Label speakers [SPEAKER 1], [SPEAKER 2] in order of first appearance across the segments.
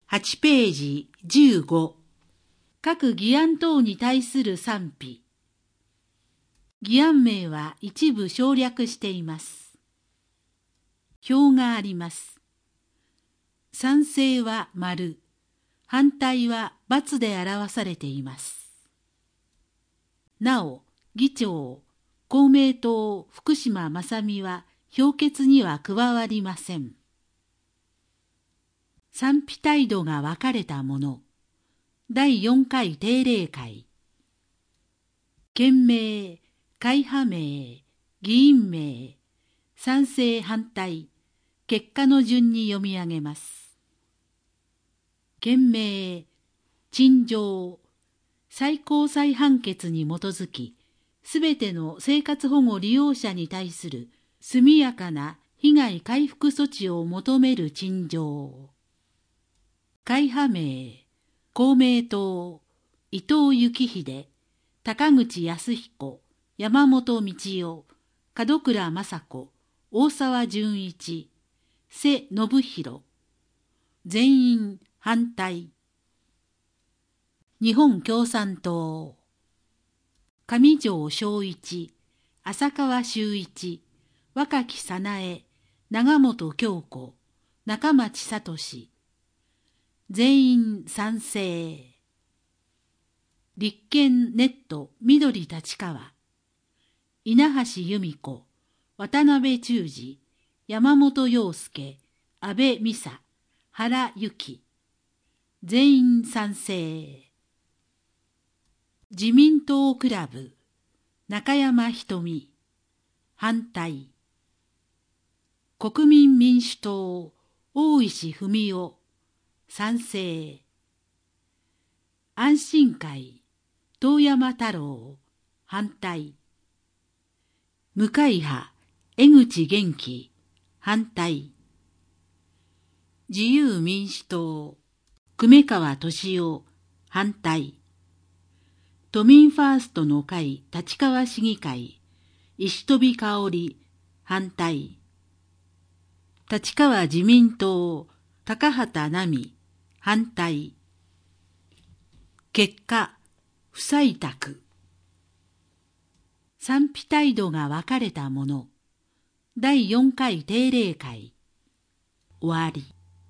[SPEAKER 1] 8ページ15。各議案等に対する賛否。議案名は一部省略しています。表があります。賛成は丸、反対は×で表されています。なお、議長、公明党福島正美は評決には加わりません。賛否態度が分かれたもの。第4回定例会。県名、会派名、議員名、賛成反対、結果の順に読み上げます。県名、陳情、最高裁判決に基づき、すべての生活保護利用者に対する速やかな被害回復措置を求める陳情。会派名、公明党、伊藤幸秀、高口康彦、山本道夫、門倉正子、大沢純一、瀬信弘。全員反対。日本共産党、上条正一、浅川修一、若木早苗、長本京子、中町聡。全員賛成。立憲ネット緑立川、稲橋由美子、渡辺忠二、山本陽介、安倍美沙、原由紀。全員賛成。自民党クラブ、中山瞳、反対。国民民主党、大石文雄、賛成。安心会、遠山太郎、反対。無会派、江口元気、反対。自由民主党、久米川俊夫、反対。都民ファーストの会立川市議会、石飛香織、反対。立川自民党、高畑奈美、反対。結果、不採択。賛否態度が分かれたもの。第4回定例会。終わり。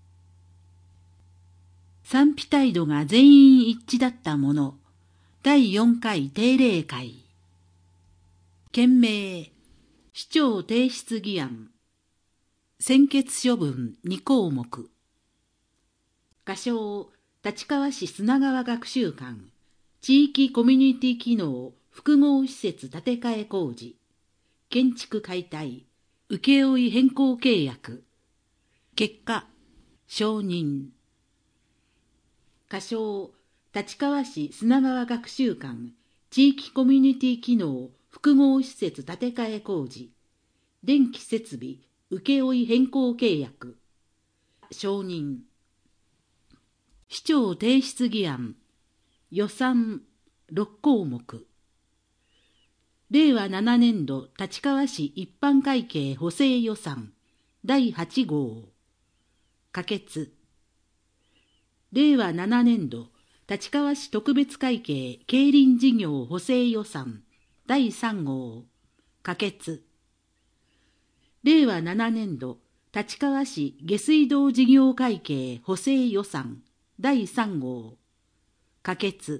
[SPEAKER 1] 賛否態度が全員一致だったもの。第4回定例会。件名、市長提出議案。専決処分2項目。仮称、立川市砂川学習館、地域コミュニティ機能複合施設建て替え工事、建築解体、請負変更契約。結果、承認。仮称、立川市砂川学習館、地域コミュニティ機能複合施設建て替え工事、電気設備請負変更契約。承認。市長提出議案、予算6項目。令和7年度立川市一般会計補正予算第8号。可決。令和7年度立川市特別会計競輪事業補正予算第3号。可決。令和7年度立川市下水道事業会計補正予算第3号。可決。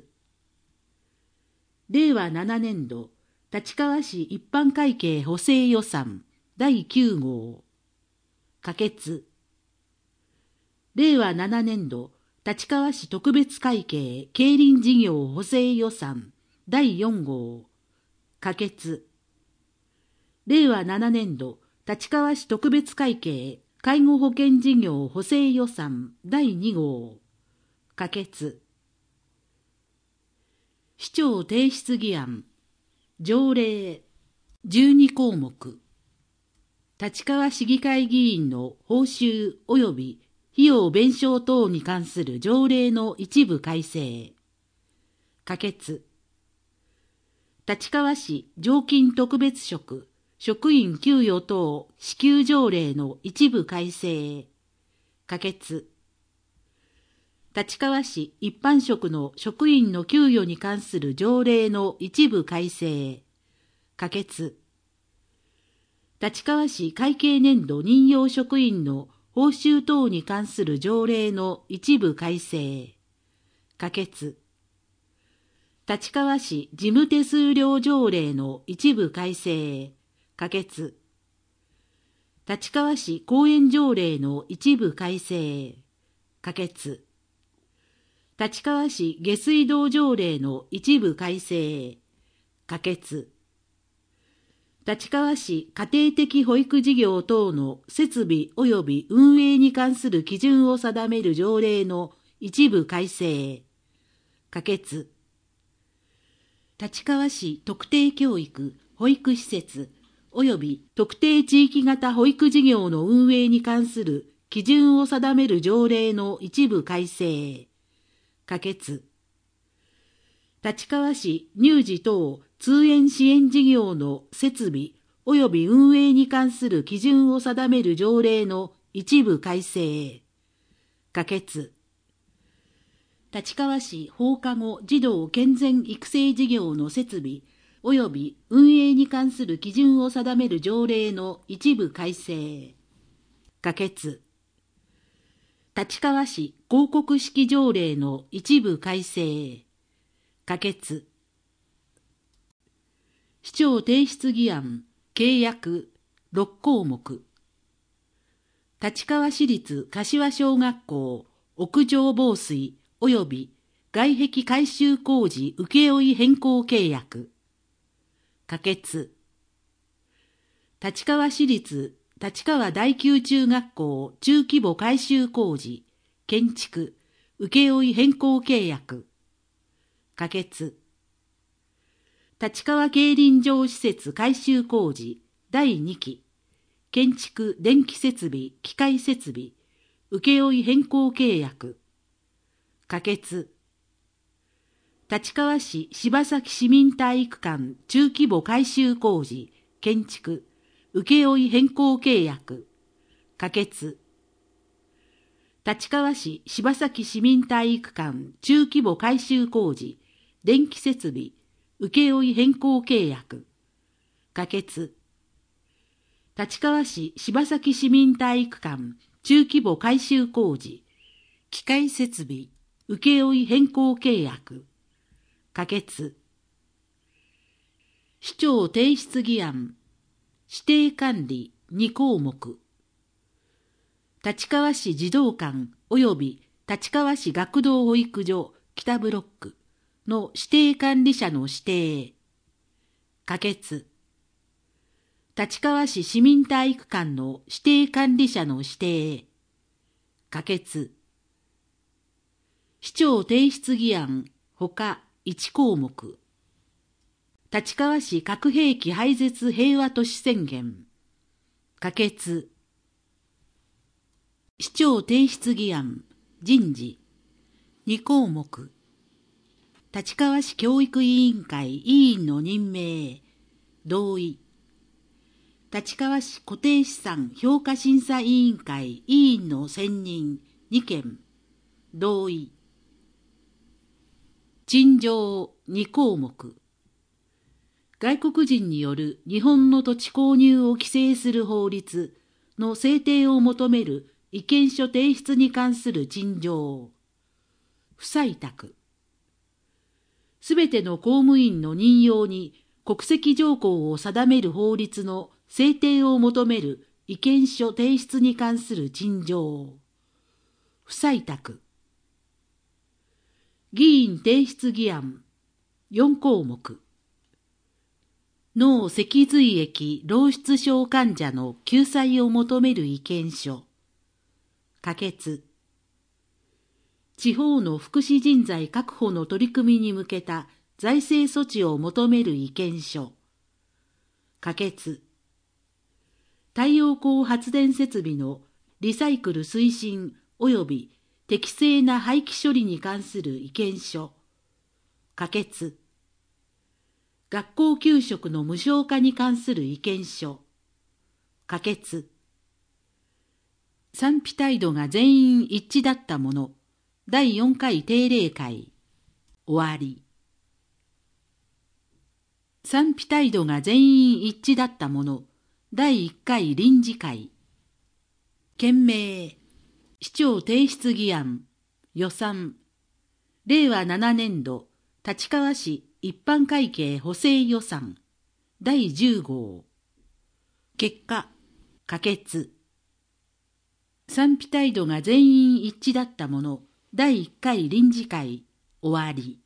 [SPEAKER 1] 令和7年度立川市一般会計補正予算第9号。可決。令和7年度立川市特別会計競輪事業補正予算第4号。可決。令和7年度立川市特別会計介護保険事業補正予算第2号。可決。市長提出議案、条例12項目。立川市議会議員の報酬及び費用弁償等に関する条例の一部改正。可決。立川市常勤特別職職員給与等支給条例の一部改正。可決。 立川市一般職の職員の給与に関する条例の一部改正、可決。立川市会計年度任用職員の報酬等に関する条例の一部改正、可決。立川市事務手数料条例の一部改正、可決。立川市公園条例の一部改正、可決。立川市下水道条例の一部改正、可決。立川市家庭的保育事業等の設備及び運営に関する基準を定める条例の一部改正、可決。立川市特定教育保育施設及び特定地域型保育事業の運営に関する基準を定める条例の一部改正、可決。立川市乳児等通園支援事業の設備及び運営に関する基準を定める条例の一部改正、可決。立川市放課後児童健全育成事業の設備及び運営に関する基準を定める条例の一部改正、可決。立川市広告式条例の一部改正、可決。市長提出議案、契約6項目。立川市立柏小学校屋上防水及び外壁改修工事請負変更契約、可決。立川市立立川第九中学校中規模改修工事建築請負変更契約、可決。立川競輪場施設改修工事第2期建築電気設備機械設備請負変更契約、可決。立川市柴崎市民体育館中規模改修工事建築請負変更契約、可決。立川市柴崎市民体育館中規模改修工事電気設備請負変更契約、可決。立川市柴崎市民体育館中規模改修工事機械設備請負変更契約、可決。市長提出議案、指定管理2項目。立川市児童館及び立川市学童保育所北ブロックの指定管理者の指定、可決。立川市市民体育館の指定管理者の指定、可決。市長提出議案、ほか1項目。立川市核兵器廃絶平和都市宣言、可決。市長提出議案、人事、2項目。立川市教育委員会委員の任命、同意。立川市固定資産評価審査委員会委員の選任、2件、同意。陳情2項目。外国人による日本の土地購入を規制する法律の制定を求める意見書提出に関する陳情、不採択。すべての公務員の任用に国籍条項を定める法律の制定を求める意見書提出に関する陳情、不採択。議員提出議案、4項目。脳脊髄液漏出症患者の救済を求める意見書、可決。地方の福祉人材確保の取り組みに向けた財政措置を求める意見書、可決。太陽光発電設備のリサイクル推進及び適正な廃棄処理に関する意見書、可決。学校給食の無償化に関する意見書、可決。賛否態度が全員一致だったもの第4回定例会終わり。賛否態度が全員一致だったもの第1回臨時会。件名、市長提出議案、予算、令和7年度立川市一般会計補正予算第10号。結果、可決。賛否態度が全員一致だったもの第1回臨時会終わり。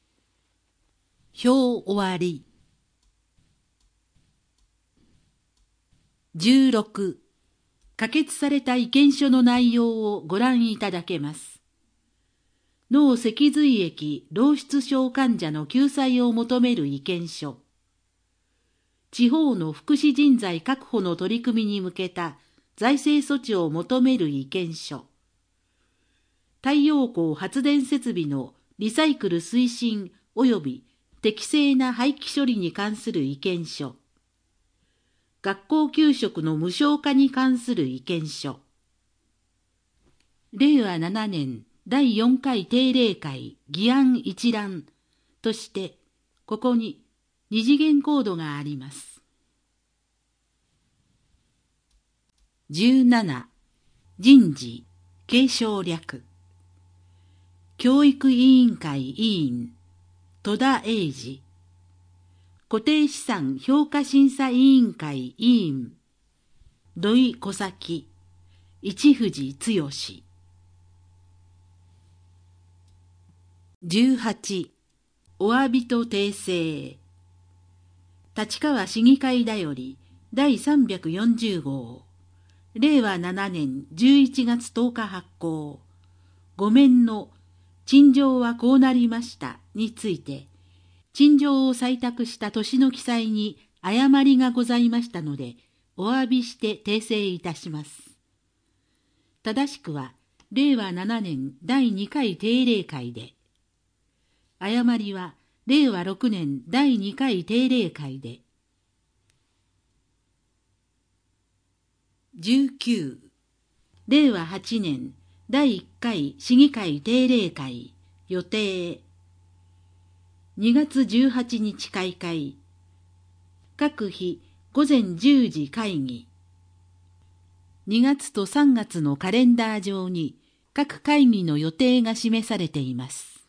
[SPEAKER 1] 表終わり。16、可決された意見書の内容をご覧いただけます。脳脊髄液漏出症患者の救済を求める意見書。地方の福祉人材確保の取り組みに向けた財政措置を求める意見書。太陽光発電設備のリサイクル推進及び適正な廃棄処理に関する意見書。学校給食の無償化に関する意見書。令和7年第4回定例会議案一覧として、ここに二次元コードがあります。17、人事、継承略。教育委員会委員、戸田英二。固定資産評価審査委員会委員、土井小崎、市藤剛。18、お詫びと訂正。立川市議会だより第340号、令和7年11月10日発行。ごめんの陳情はこうなりましたについて、陳情を採択した年の記載に誤りがございましたので、お詫びして訂正いたします。正しくは、令和7年第2回定例会で、誤りは令和6年第2回定例会で。19、令和8年第1回市議会定例会予定。2月18日開会。各日午前10時会議。2月と3月のカレンダー上に各会議の予定が示されています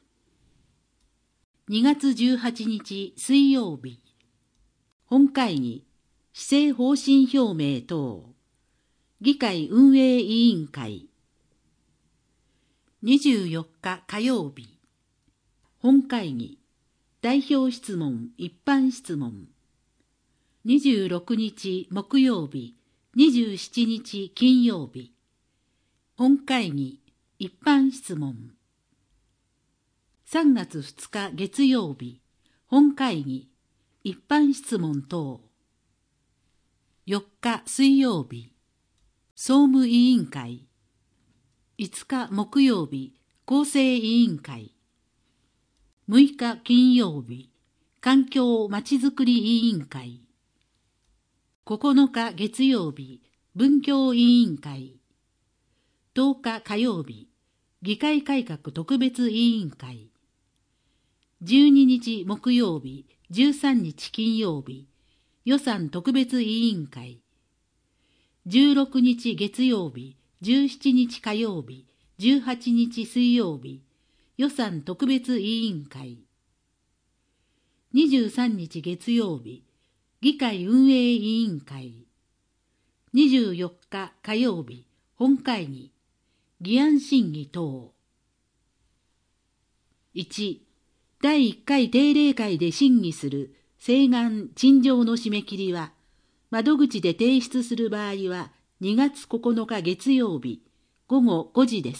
[SPEAKER 1] 。2月18日水曜日。本会議、施政方針表明等。議会運営委員会。24日火曜日。本会議、代表質問、一般質問。26日木曜日、27日金曜日。本会議、一般質問。3月2日月曜日、本会議、一般質問等。4日水曜日、総務委員会。5日木曜日、構成委員会。6日金曜日、環境まちづくり委員会。9日月曜日、文教委員会。10日火曜日、議会改革特別委員会。12日木曜日、13日金曜日、予算特別委員会。16日月曜日、17日火曜日、18日水曜日、予算特別委員会。23日月曜日、議会運営委員会。24日火曜日、本会議、議案審議等。1、第1回定例会で審議する請願・陳情の締め切りは、窓口で提出する場合は2月9日月曜日午後5時です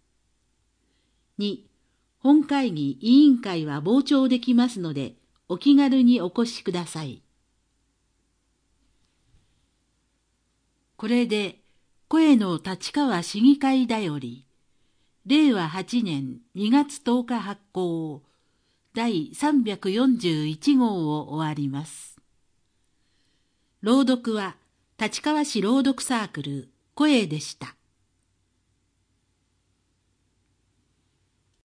[SPEAKER 1] 。2、本会議委員会は傍聴できますので、お気軽にお越しください。これで、声の立川市議会だより、令和8年2月10日発行、第341号を終わります。朗読は立川市朗読サークル声でした。